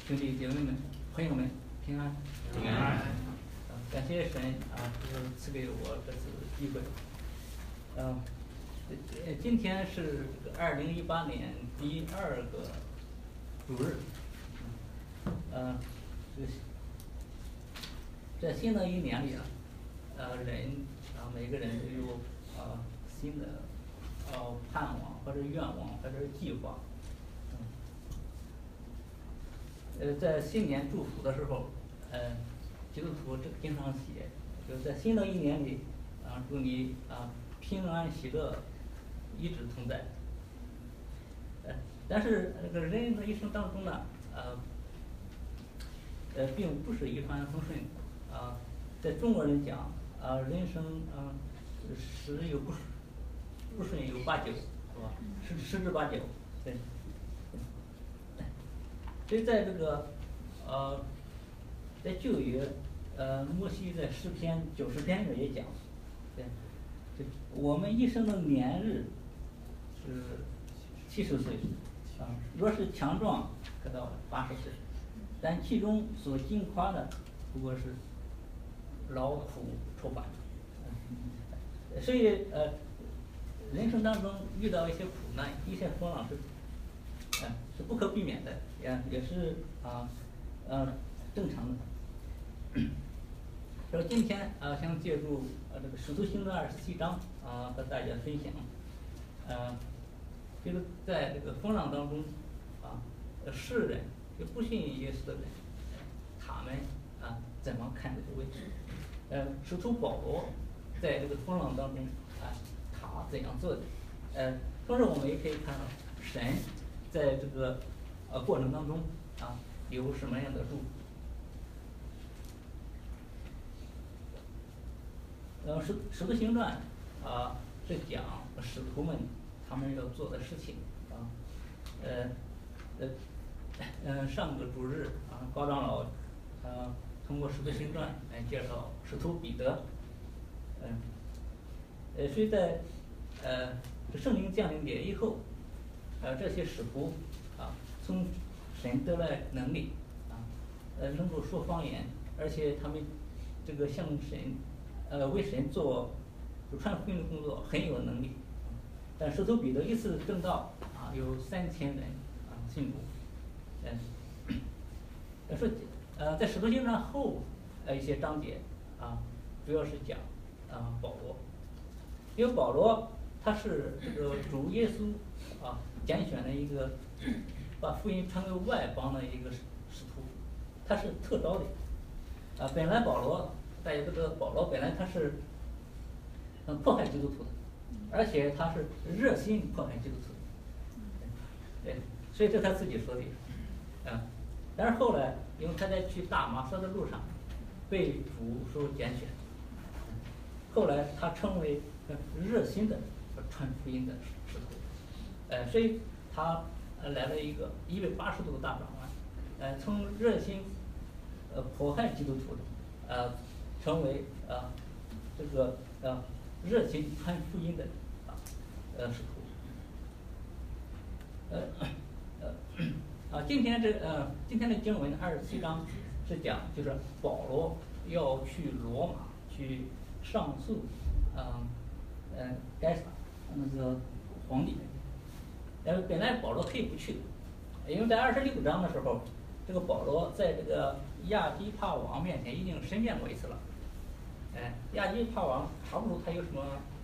兄弟姐妹们、朋友们，平安！ 平安！ 感谢神就是赐给我这次机会。今天是这个2018年第2个主日。在新的一年里每个人都有新的盼望或者愿望或者计划。在新年祝福的时候，基督徒经常写，就是在新的一年里，祝你平安喜乐，一直同在。但是这个人的一生当中呢，并不是一帆风顺。在中国人讲，人生十有不顺有8九，是吧？十之八九，对。所以在这个在旧约，摩西在诗篇90篇里面也讲，对，我们一生的年日是70岁，若是强壮，可到80岁，但其中所经夸的不过是劳苦愁烦。所以人生当中遇到一些苦难、一些风浪是不可避免的，也是正常的。所以今天想借助这个《使徒行传》27章和大家分享，就是在这个风浪当中世人就不信耶稣的人，他们怎么看这个问题？使徒保罗在这个风浪当中他怎样做的？同时我们也可以看到神在这个过程当中有什么样的祝福？使徒行传是讲使徒们他们要做的事情上个主日高长老通过使徒行传来介绍使徒彼得。所以在圣灵降临点以后，这些使徒从神得来能力能够说方言，而且他们这个向神为神做传福音的工作很有能力。但使徒彼得一次证道有3000人信主。说在使徒行传后一些章节主要是讲保罗，因为保罗他是这个主耶稣拣选的一个把福音传给外邦的一个使徒，他是特招的。本来保罗大家都知道，保罗本来他是迫害基督徒的，而且他是热心迫害基督徒的。对，所以这他自己说的。但是后来因为他在去大马色的路上被主所拣选，后来他成为热心的传福音的使徒。所以他来了一个180度的大转弯，从热心迫害基督徒的成为这个热心传福音的使徒。今天的经文27章是讲，就是保罗要去罗马去上诉该撒那个皇帝。本来保罗可以不去的，因为在26章的时候，这个保罗在这个亚基帕王面前已经申辩过一次了。亚基帕王查不出他有什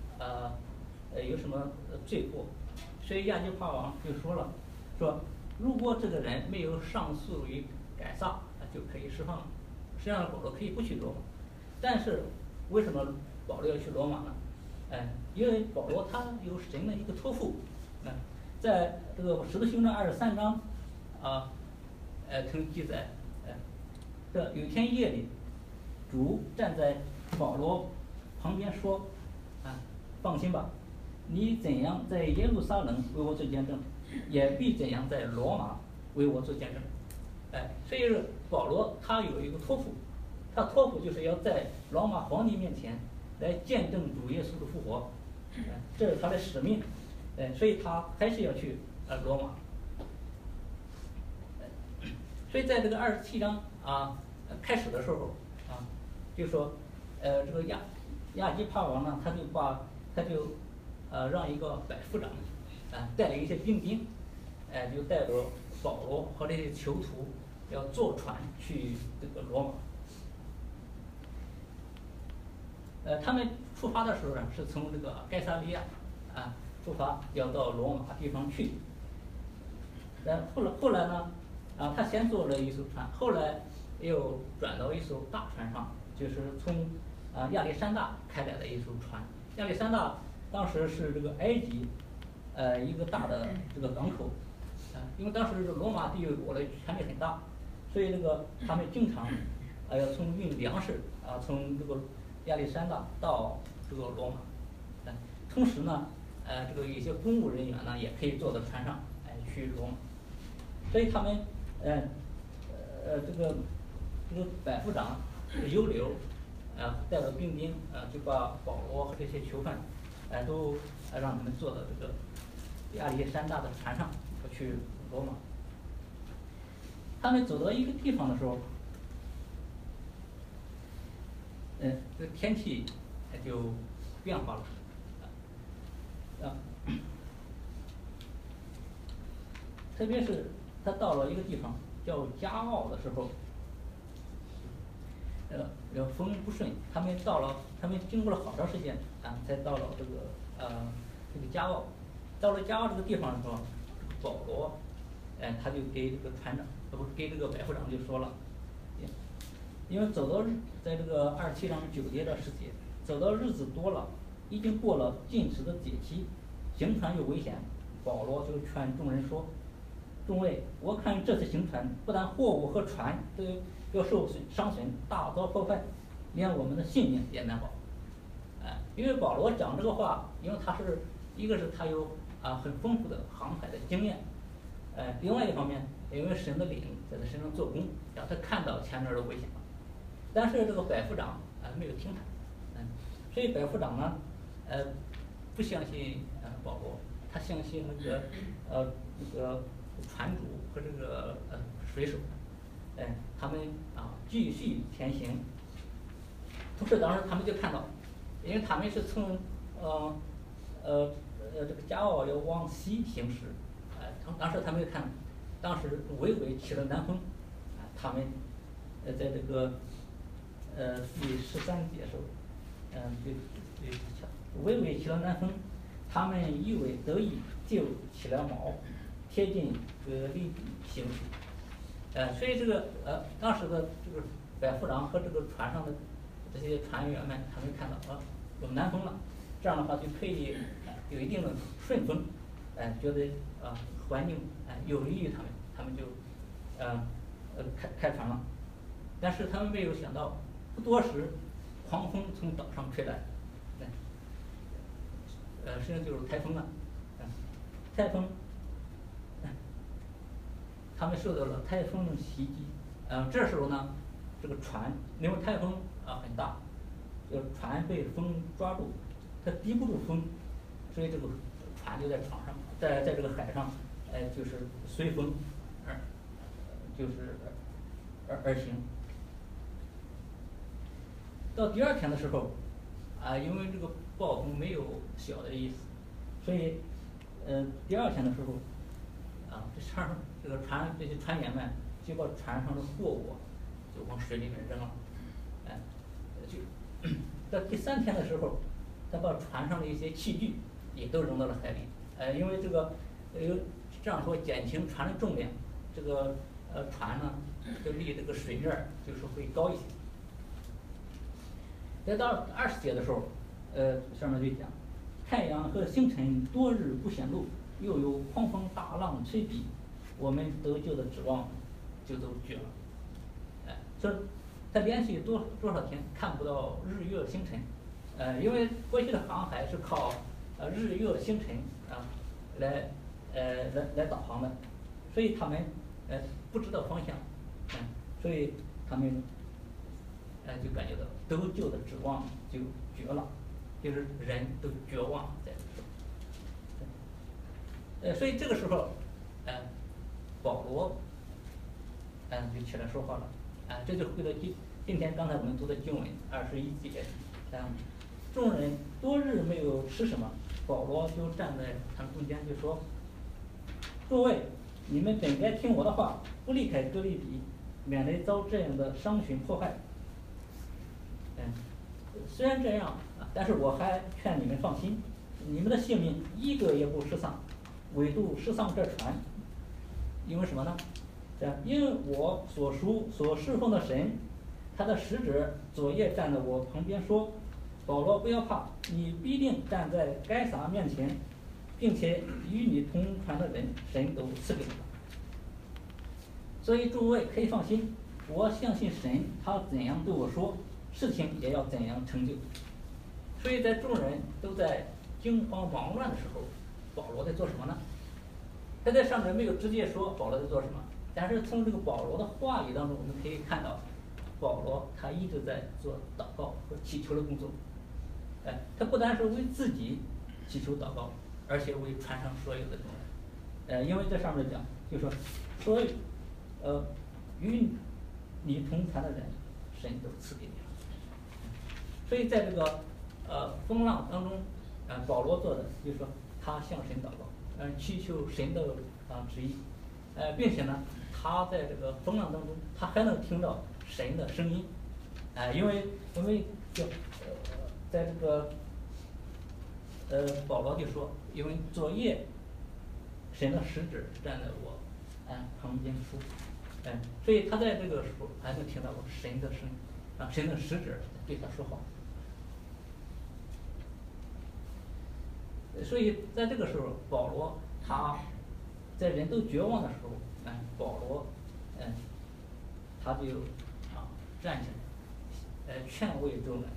么罪过，所以亚基帕王就说如果这个人没有上诉于该撒，就可以释放了。实际上保罗可以不去罗马，但是为什么保罗要去罗马呢？因为保罗他有神的一个托付。在这个使徒行传23章曾记载，这有一天夜里，主站在保罗旁边说放心吧，你怎样在耶路撒冷为我做见证，也必怎样在罗马为我做见证。所以保罗他有一个托付，他托付就是要在罗马皇帝面前来见证主耶稣的复活。这是他的使命。所以他还是要去罗马。 所以在这个27章开始的时候就说这个亚基帕王呢，他就让一个百夫长带领一些兵丁，就带着保罗和这些囚徒要坐船去这个罗马。他们出发的时候呢，是从这个该撒利亚出发，要到罗马地方去。后来呢，他先坐了一艘船，后来又转到一艘大船上，就是从亚历山大开来的一艘船。亚历山大当时是这个埃及一个大的这个港口，因为当时罗马帝国的权力很大，所以这个他们经常要从运粮食从这个亚历山大到这个罗马。同时呢，这个一些公务人员呢也可以坐到船上去罗马。所以他们这个百夫长犹流带着兵丁就把保罗和这些囚犯都让他们坐到这个亚历山大的船上去罗马。他们走到一个地方的时候，这个天气就变化了特别是他到了一个地方叫加奥的时候，风不顺，他们经过了好长时间才到了这个加奥。到了加奥这个地方的时候，保罗他就给这个船长，不是给这个百夫长就说了，因为在这个27章9节的时节，走到日子多了，已经过了禁食的节期，行船又危险，保罗就劝众人说：“众位，我看这次行船，不但货物和船都要受伤损，大遭破坏，连我们的性命也难保。”因为保罗讲这个话，因为一个是他有很丰富的航海的经验，另外一方面，因为神的灵在他身上做工，让他看到前面的危险了。但是这个百夫长没有听他，所以百夫长呢不相信保罗，他相信那个船主和这个水手，他们继续前行。同时当时他们就看到，因为他们是从这个加奥要往西行驶，当时他们就看，当时微微起了南风，他们在这个第13节的时候，微微起了南风，他们以为得意，就起了锚，贴近利比行驶。所以这个当时的这个百夫长和这个船上的这些船员们，他们看到有南风了，这样的话就可以有一定的顺风，觉得环境有利于他们，他们就开船了。但是他们没有想到，不多时，狂风从岛上吹来，实际上就是台风了，台风，他们受到了台风的袭击，这时候呢，这个船因为台风很大，这个船被风抓住，它抵不住风，所以这个船就在船上，在这个海上，就是随风而行。到第2天的时候，因为这个暴风没有小的意思，所以第2天的时候，这个这些船员们就把船上的货物就往水里面扔了，到第3天的时候，他把船上的一些器具也都扔到了海里，因为这个这样说减轻船的重量，这个船呢就离这个水面就是会高一些。再到20节的时候，上面就讲，太阳和星辰多日不显露，又有狂风大浪吹逼，我们得救的指望就都绝了。这他连续多少天看不到日月星辰，因为过去的航海是靠日月星辰来导航的，所以他们不知道方向，所以他们就感觉到得救的指望就绝了，就是人都绝望在这个时候。所以这个时候，保罗就起来说话了，这就回到今天刚才我们读的经文21节，众人多日没有吃什么，保罗就站在他们中间就说：诸位，你们本该听我的话，不离开哥利比，免得遭这样的伤寻迫害。虽然这样，但是我还劝你们放心，你们的性命一个也不失丧，唯独失丧这船。因为什么呢？因为我所侍奉的神，他的使者左右站在我旁边说：保罗，不要怕，你必定站在该撒面前，并且与你同船的人，神都赐给你了。所以诸位可以放心，我相信神，他怎样对我说，事情也要怎样成就。所以在众人都在惊慌忙乱的时候，保罗在做什么呢？他在上面没有直接说保罗在做什么，但是从这个保罗的话语当中，我们可以看到，保罗他一直在做祷告和祈求的工作。他不单是为自己祈求祷告，而且为船上所有的众人。因为这上面讲，就说所有与你同船的人，神都赐给你了。所以在这个风浪当中，保罗做的就是说他向神祷告，祈求神的旨意，并且呢，他在这个风浪当中，他还能听到神的声音，因为我们就在这个保罗就说，因为昨夜神的使者站在我旁边说，所以他在这个时候还能听到神的声音，神的使者对他说话。所以在这个时候，保罗他在人都绝望的时候，保罗他就站起来，劝慰众人。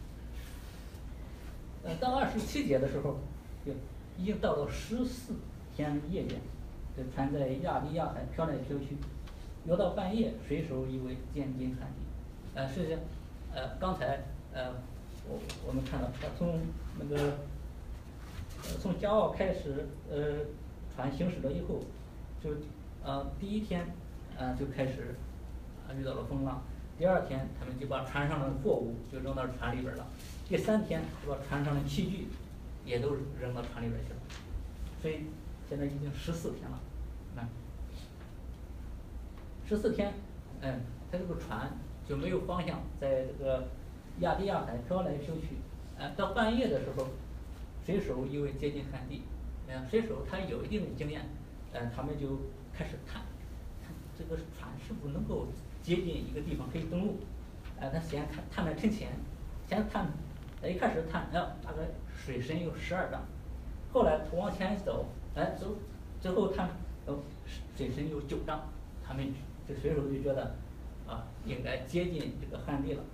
到27节的时候，就已经到了14天夜间，这船在亚利亚海飘来飘去，游到半夜，水手以为渐近旱地。实际上，刚才我们看到，从那个从骄傲开始，船行驶了以后，就第一天就开始遇到了风浪，第二天他们就把船上的货物就扔到船里边了，第3天就把船上的器具也都扔到船里边去了，所以现在已经14天了。14天，他这个船就没有方向，在这个亚利亚海飘来飘去，到半夜的时候，水手因为接近旱地，水手他有一定的经验，他们就开始探这个船是否能够接近一个地方可以登陆，他先探得沉潜，先探，一开始探，大概水深有12丈，后来往前走，走，最后探，水深有9丈，他们这水手就觉得应该接近这个旱地了，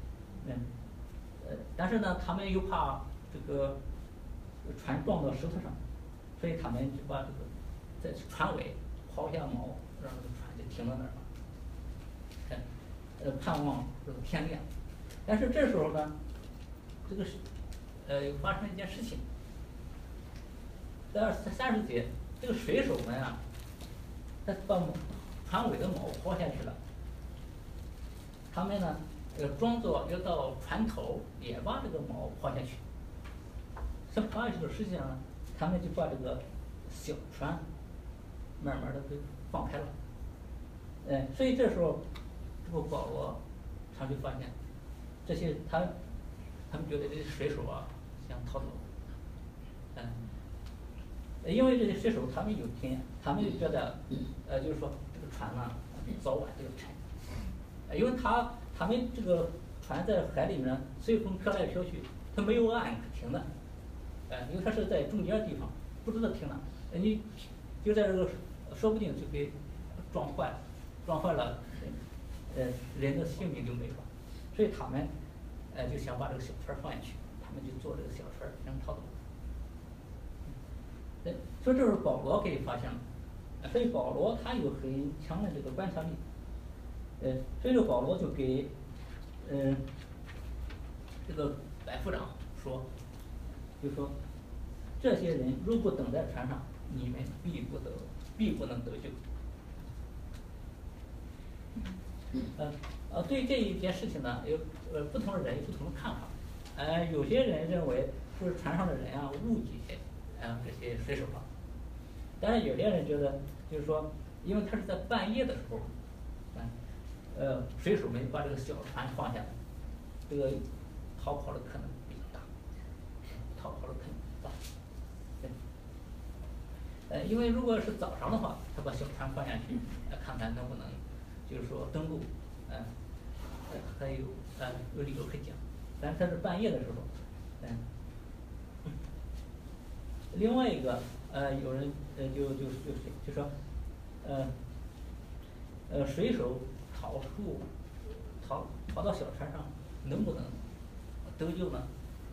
但是呢，他们又怕这个船撞到石头上，所以他们就把这个在船尾抛下锚，让这个船就停在那儿了，盼望这个天亮。但是这时候呢，这个又发生一件事情，在30节，这个水手们他把船尾的锚抛下去了，他们呢装作要到船头，也把这个锚抛下去。抛下去的实际上呢，他们就把这个小船慢慢的给放开了，所以这时候这个保罗他就发现这些他们觉得这些水手想逃走，因为这些水手他们有经验，他们就觉得就是说这个船呢早晚就要沉，因为他们这个船在海里面随风飘来飘去，它没有岸可停的，因为它是在中间地方，不知道停哪，你就在这个说不定就给撞坏了，人的性命就没了，所以他们就想把这个小船放下去，他们就坐这个小船想逃走。所以这是保罗给发现了，所以保罗他有很强的这个观察力，所以这保罗就给这个百夫长说，就说这些人如果等在船上，你们必不能得救。 对这一件事情呢，有不同的人有不同的看法。有些人认为是船上的人啊误解这些水手了，但是有些人觉得就是说，因为他是在半夜的时候，水手们把这个小船放下来，这个逃跑的可能比较大，逃跑的可能比较大。对，因为如果是早上的话，他把小船放下去，看看能不能就是说登陆，还有理由可以讲。但是他是半夜的时候，另外一个有人就说，水手逃到小船上能不能得救呢？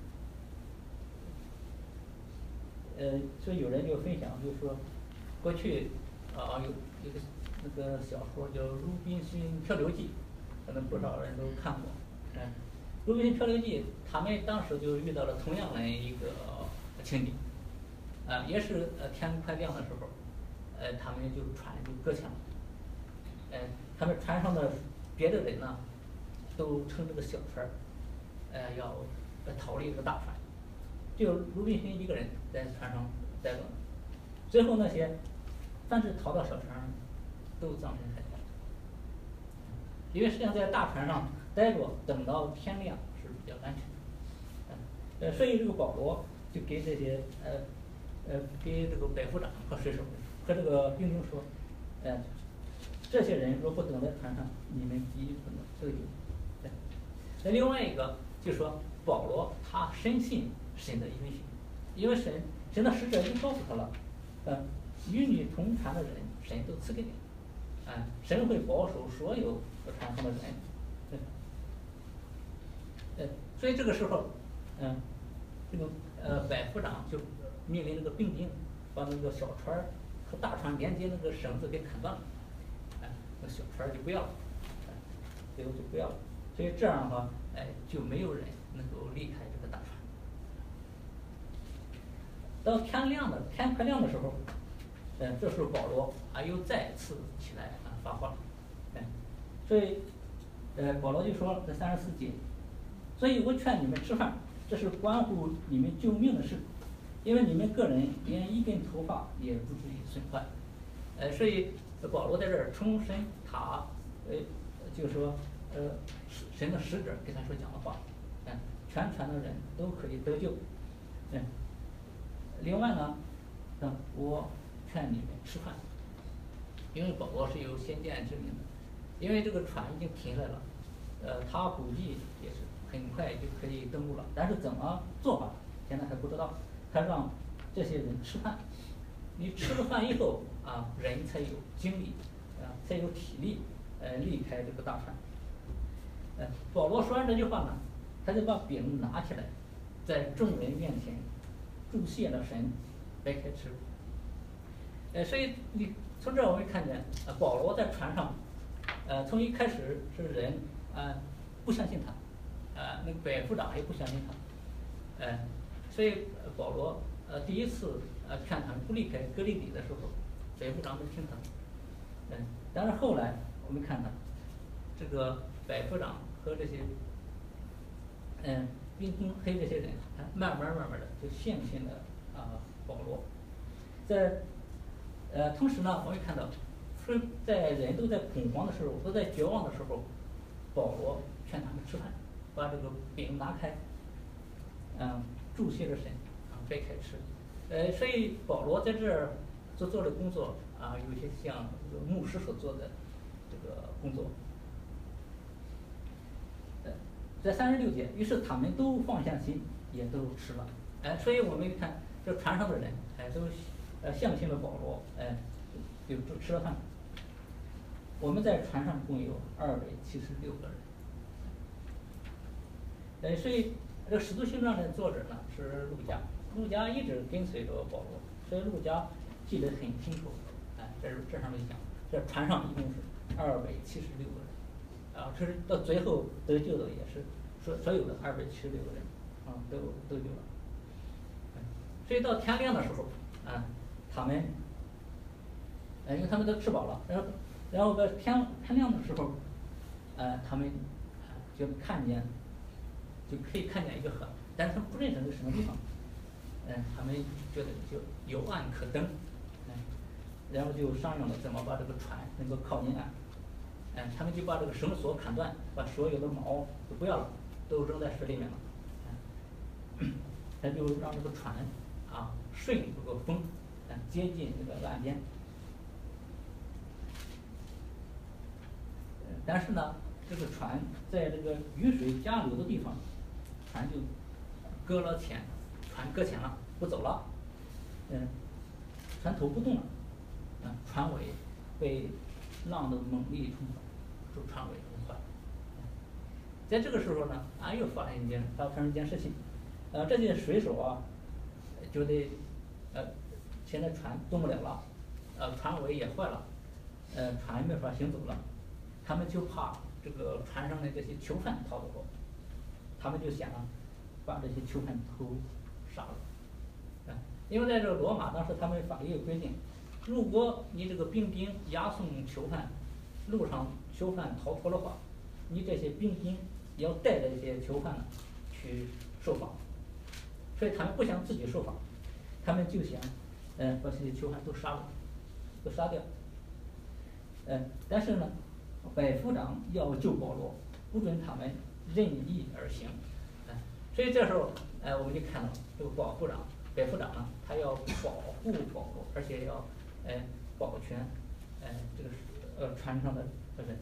所以有人就分享，就是说，过去有一个那个小说叫《鲁滨逊漂流记》，可能不少人都看过。鲁滨逊漂流记，他们当时就遇到了同样的一个情景，也是天快亮的时候，他们就船就搁浅了，他们船上的别的人呢，都乘这个小船，要逃离这个大船，就鲁滨逊一个人在船上待着，最后那些凡是逃到小船上，都葬身海底，因为实际上在大船上待着，等到天亮是比较安全的。所以这个保罗就给这些给这个百夫长和水手和这个兵丁说，这些人若不等在船上，你们必不能得救。那另外一个就是说，保罗他深信神的允许，因为神的使者已经告诉他了，与你同船的人，神都赐给你，神会保守所有船上的人。所以这个时候，这个百夫长就命令那个兵丁把那个小船和大船连接那个绳子给砍断了，那小船就不要了，最后就不要了。所以这样的话，就没有人能够离开这个大船。到天快亮的时候，这时候保罗又再次起来发话，所以保罗就说这34节，所以我劝你们吃饭，这是关乎你们救命的事，因为你们个人连一根头发也不至于损坏。所以保罗在这儿重申他就是说神的使者给他所讲的话，全船的人都可以得救。另外呢，我劝你们吃饭，因为保罗是有先见之明的，因为这个船已经停下来了，他估计也是很快就可以登陆了，但是怎么做法现在还不知道。他让这些人吃饭，你吃了饭以后人才有精力才有体力离开这个大船。保罗说完这句话呢，他就把饼拿起来，在众人面前祝谢了神，掰开吃。所以你从这我们看见，保罗在船上，从一开始是人不相信他，那个百夫长也不相信他，所以保罗第一次劝他们不离开哥利底的时候，百夫长没听他，但是后来我们看到这个百夫长和这些兵丁黑这些人，慢慢的就相信了保罗。同时呢，我们看到是在人都在恐慌的时候，都在绝望的时候，保罗劝他们吃饭，把这个饼拿开，祝谢着神，掰开吃。所以保罗在这儿所做的工作有些像这个牧师所做的这个工作。在36节，于是他们都放下心，也都吃了。所以我们看这船上的人，都相信了保罗，就吃了饭。我们在船上共有276个人。所以这个《使徒行传》的作者呢是路加，路加一直跟随着保罗，所以路加记得很清楚。这上面讲，这船上一共是276个人，这是到最后得救的也是所有的276个人都得救了。所以到天亮的时候，他们因为他们都吃饱了，然后天亮的时候， 他们就看见，就可以看见一个河，但是他们不认识那是什么地方，他们觉得就有岸可登，然后就商量了怎么把这个船能够靠近岸，他们就把这个绳索砍断，把所有的锚都不要了，都扔在水里面了，他就让这个船顺这个风，接近这个岸边。但是呢，这个船在这个雨水夹流的地方，船就船搁浅了，不走了，船头不动了，船尾被浪的猛力冲坏，受船尾冲坏。在这个时候呢，又发生一件事情，这些水手觉得现在船动不了了，船尾也坏了，船没法行走了，他们就怕这个船上的这些囚犯逃走，他们就想把这些囚犯都杀了，因为在这个罗马当时他们法律有规定，如果你这个兵丁押送囚犯，路上囚犯逃脱的话，你这些兵丁要带着这些囚犯去受罚，所以他们不想自己受罚，他们就想把这些囚犯都杀掉，但是呢，百夫长要救保罗，不准他们任意而行，所以这时候我们就看到这个百夫长呢，他要保护保罗，而且要保全这个船上的人，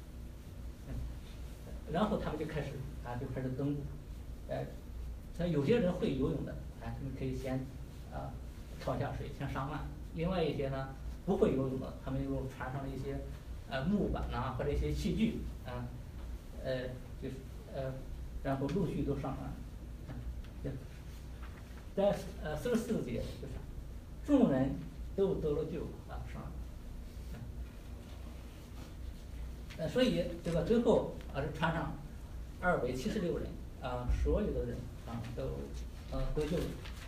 然后他们就开始登陆，像有些人会游泳的，他们可以先跳下水先上岸，另外一些呢不会游泳的，他们用船上的一些木板或者一些器具就是然后陆续都上岸，在44节就是众人都得了救上岸，所以这个最后这船上276人所有的人都得救了。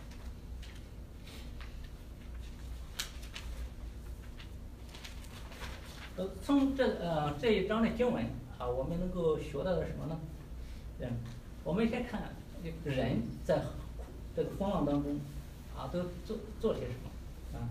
从这一章的经文我们能够学到的什么呢？我们先看人在这个风浪当中都做些什么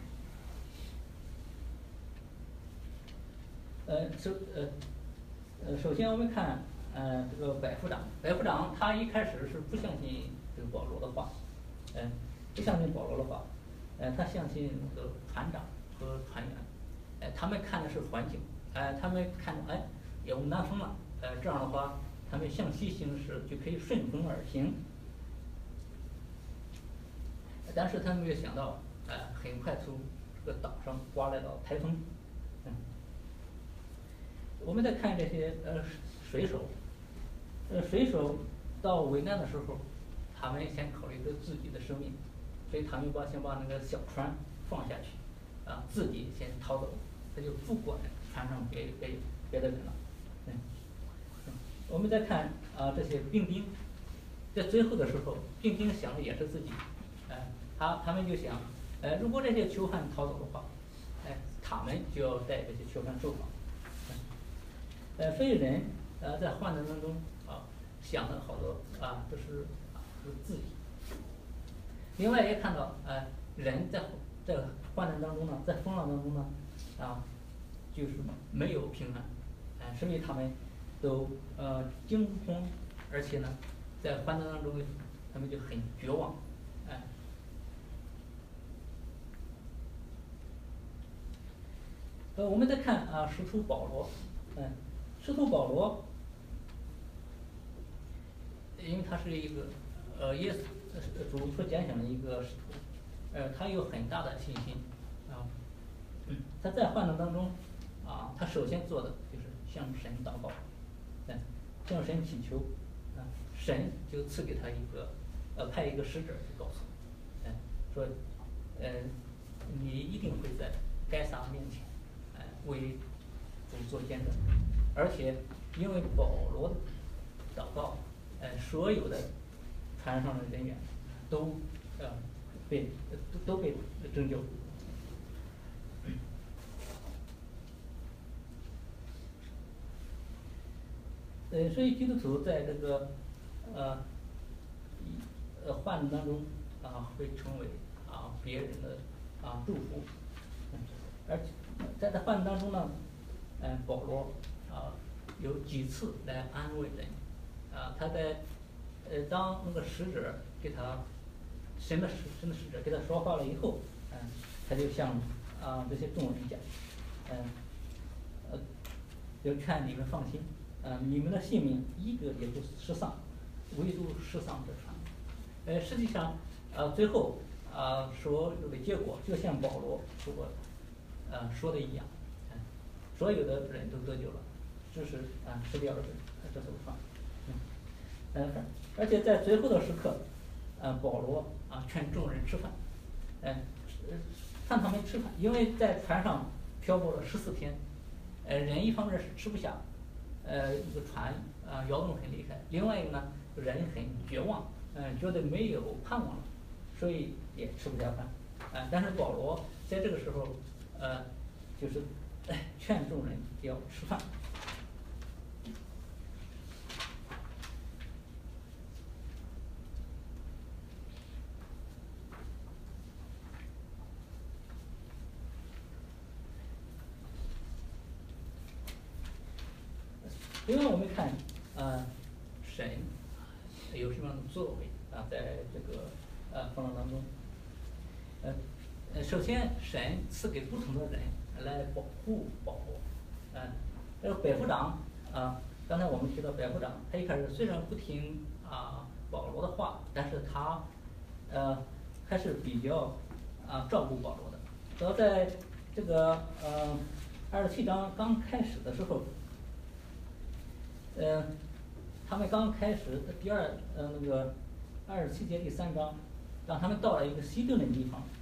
首先我们看这个百夫长他一开始是不相信这个保罗的话，不相信保罗的话，他相信这个船长和船员，他们看的是环境，他们看有南风了，这样的话他们向西行驶就可以顺风而行，但是他们没有想到很快从这个岛上刮来到台风，我们再看这些水手，水手到危难的时候，他们先考虑到自己的生命，所以他们先把那个小船放下去，自己先逃走，他就不管船上别的人了。我们再看这些兵丁，在最后的时候，兵丁想的也是自己，他们就想，如果这些囚犯逃走的话，他们就要带这些囚犯受罚。所以人在患难当中想的好多都是自己。另外也看到人在患难当中呢，在风浪当中呢就是没有平安，所以他们都惊慌，而且呢在患难当中他们就很绝望，我们再看使徒保罗，使徒保罗，因为他是一个耶稣主所拣选的一个使徒，他有很大的信心他在患难当中他首先做的就是向神祷告，向神祈求，神就赐给他派一个使者去告诉说你一定会在该撒面前为主做见证，而且因为保罗的祷告，所有的船上的人员都被拯救。 所以基督徒在这个呃患难当中会成为别人的祝福，而且在这患难当中呢，保罗有几次来安慰人，他在当那个使者给他神的使者给他说话了以后，他就向这些众人讲，就劝你们放心，你们的性命一个也不失丧，唯独失丧者传。实际上，最后所有的结果就像保罗说的一样，所有的人都得救了，只是失掉了这艘船。而且在最后的时刻，保罗劝众人吃饭，让他们吃饭，因为在船上漂泊了14天，人一方面是吃不下，这个船摇动很厉害，另外一个呢，人很绝望，觉得没有盼望了，所以也吃不下饭，但是保罗在这个时候，就是劝众人要吃饭。另外，我们看，神有什么样的作为在这个风浪当中，首先神赐给不同的人来保护保罗，这个百夫长刚才我们提到百夫长，他一开始虽然不听保罗的话，但是他还是比较照顾保罗的。主要在这个27章刚开始的时候。他们刚开始那个27节第3章，让他们到了一个西顿的地方，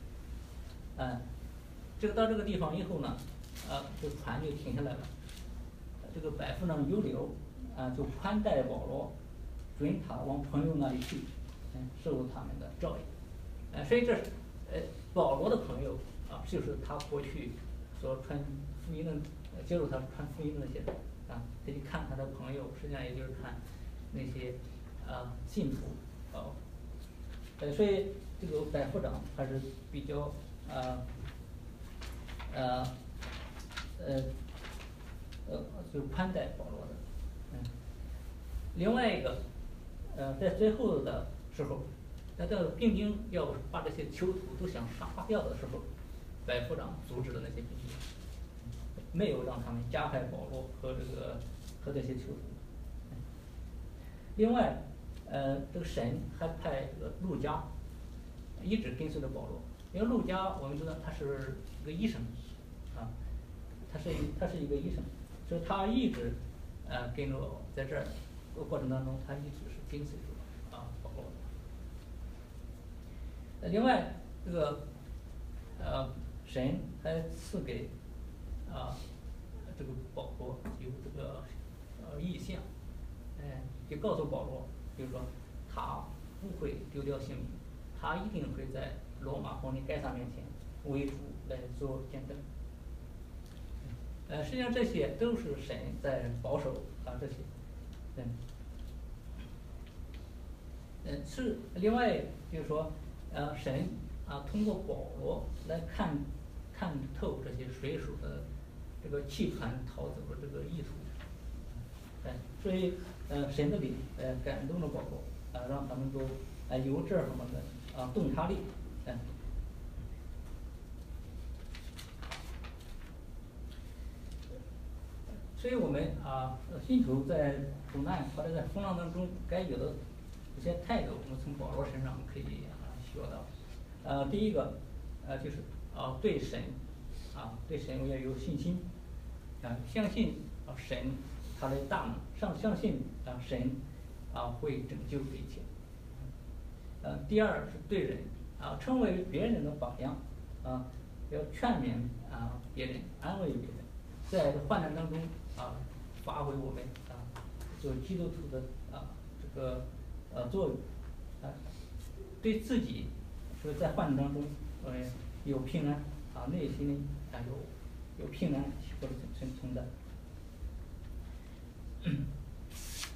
到这个地方以后呢，这船就停下来了。这个百夫长犹流就宽待保罗，准他往朋友那里去，受他们的照应。所以这是保罗的朋友就是他过去所传福音的接受他传福音的那些人。他去看他的朋友，实际上也就是看那些信徒所以这个百夫长还是比较就宽待保罗的，另外一个在最后的时候，在这个兵丁要把这些囚徒都想杀掉的时候，百夫长阻止了那些兵丁，没有让他们加害保罗和这些囚徒。另外，这个神还派这个路加一直跟随着保罗，因为路加我们知道他是一个医生，他是一个医生，所以他一直跟着在这儿过程当中，他一直是跟随着保罗。另外，这个神还赐给这个保罗有这个意象，就告诉保罗，就是说他不会丢掉性命，他一定会在罗马皇帝该撒面前为主来做见证。实际上这些都是神在保守这些，是另外就是说，神通过保罗来看透这些水手的这个弃船逃走的这个意图，所以神的灵感动了保罗，让他们都有这方面的洞察力，所以我们信徒在苦难或者在风浪当中该有的一些态度，我们从保罗身上可以学到。第一个就是对神我要有信心，相信神他的大能，相信神会拯救这一切。第二是对人成为别人的榜样，要劝勉别人，安慰别人，在患难当中发挥我们做基督徒的这个作用，对自己说在患难当中有平安内心里有平安或者存在。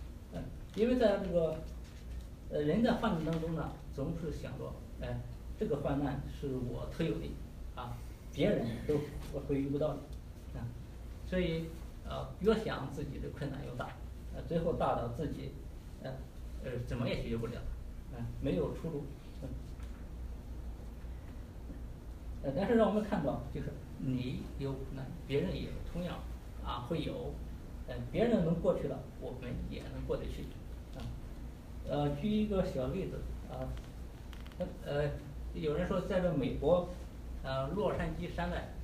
因为在这个人在患难当中呢，总是想着，哎，这个患难是我特有的，啊，别人都会遇不到的，啊，所以越想自己的困难越大，最后大到自己，怎么也解决不了，没有出路，但是让我们看到，就是你有苦难，别人也同样会有，别人能过去的，我们也能过得去，举一个小例子啊，有人说在这美国，洛杉矶山脉，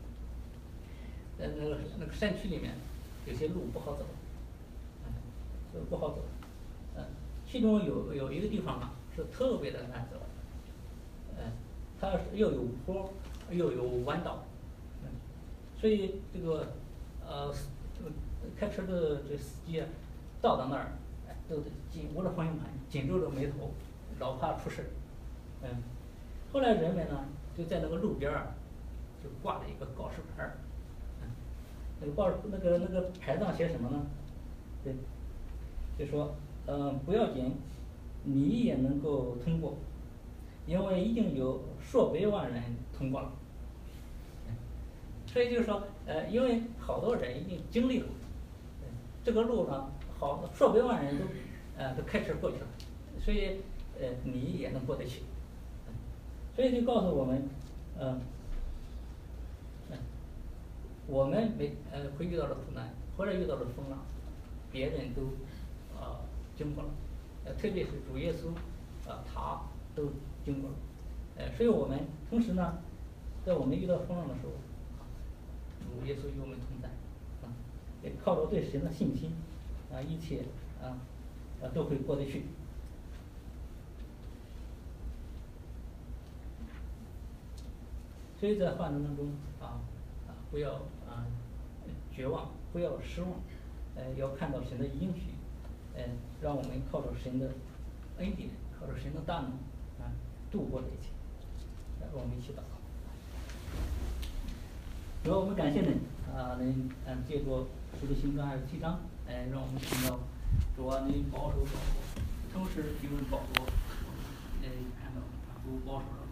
那个山区里面，有些路不好走，不好走，其中有一个地方啊是特别的难走，它又有坡又有弯道，所以这个开车的这司机啊，到那儿，都得紧握着方向盘，紧皱着眉头，老怕出事，后来人们呢就在那个路边儿就挂了一个告示牌儿，那个牌上写什么呢？对，就说不要紧，你也能够通过，因为已经有数百万人通过了，所以就是说因为好多人已经经历了，这个路上数百万人都开车过去了，所以你也能过得去，所以就告诉我们，我们会遇到的苦难或者遇到的风浪，别人都经过了，特别是主耶稣他都经过了，所以我们同时呢，在我们遇到风浪的时候，主耶稣与我们同在，也靠着对神的信心，一切都会过得去。所以在患难当中不要绝望，不要失望，要看到神的应许，让我们靠着神的恩典，靠着神的大能度过这一切。我们一起祷告。主要我们感谢你能借着使徒行传27章，让我们听到主你保守保护，同时因为保护，看到主保守了。